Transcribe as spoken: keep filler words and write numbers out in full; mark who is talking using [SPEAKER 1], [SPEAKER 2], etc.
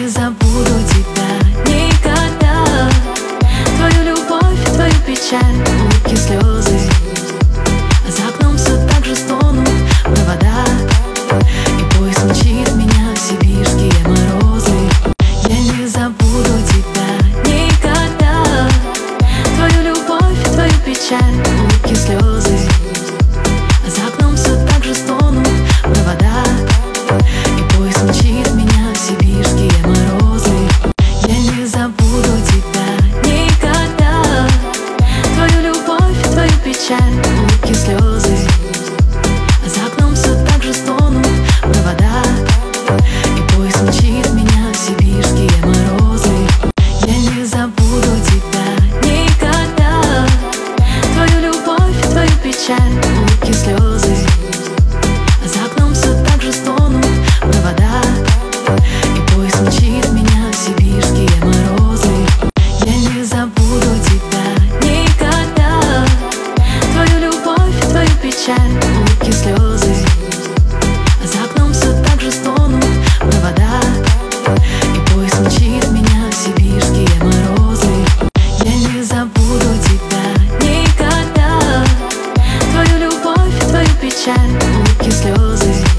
[SPEAKER 1] не забуду тебя никогда. Твою любовь, твою печаль, улыбки, слезы. А за окном все так же стонут провода, и поезд мчит меня в сибирские морозы. Я не забуду тебя никогда. Твою любовь, твою печаль, улыбки, слезы. А за окном все так же стонут провода, и поезд мчит меня в сибирские морозы. Я не забуду тебя никогда. Твою любовь, твою печаль, улыбки, слезы. А за окном все так же стонут провода, и поезд мчит меня в сибирские морозы. Я не забуду тебя никогда. Твою любовь, твою печаль, улыбки, слезы. А за окном все так же стонут провода, и поезд мчит меня в сибирские морозы. Я не забуду тебя никогда. Твою любовь, твою печаль, улыбки, слезы. А за окном все так же стонут провода, и поезд мчит меня в сибирские морозы. Я не забуду тебя никогда. Твою любовь, твою печаль, улыбки, слезы.